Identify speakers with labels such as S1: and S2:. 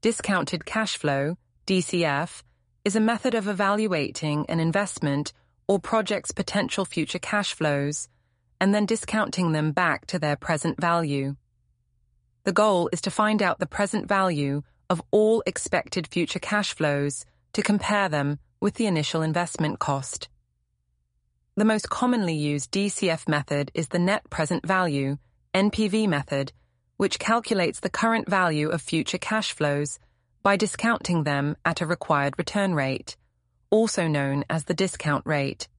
S1: Discounted cash flow, DCF, is a method of evaluating an investment or project's potential future cash flows and then discounting them back to their present value. The goal is to find out the present value of all expected future cash flows to compare them with the initial investment cost. The most commonly used DCF method is the net present value, NPV method, which calculates the current value of future cash flows by discounting them at a required return rate, also known as the discount rate.